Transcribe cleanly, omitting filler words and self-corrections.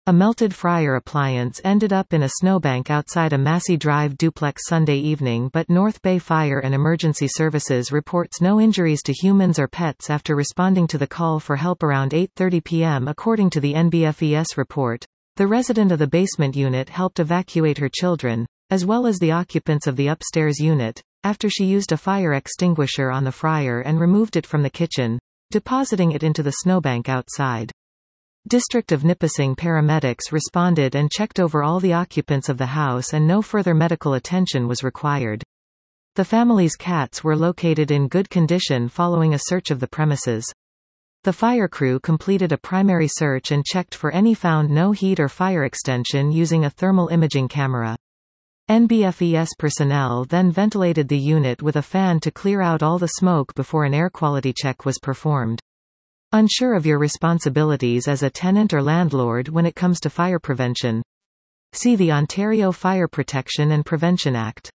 A melted fryer appliance ended up in a snowbank outside a Massey Drive duplex Sunday evening, but North Bay Fire and Emergency Services reports no injuries to humans or pets after responding to the call for help around 8:30 p.m. According to the NBFES report, the resident of the basement unit helped evacuate her children, as well as the occupants of the upstairs unit, after she used a fire extinguisher on the fryer and removed it from the kitchen, depositing it into the snowbank outside. District of Nipissing paramedics responded and checked over all the occupants of the house, and no further medical attention was required. The family's cats were located in good condition following a search of the premises. The fire crew completed a primary search and checked for any found no heat or fire extension using a thermal imaging camera. NBFES personnel then ventilated the unit with a fan to clear out all the smoke before an air quality check was performed. Unsure of your responsibilities as a tenant or landlord when it comes to fire prevention? See the Ontario Fire Protection and Prevention Act.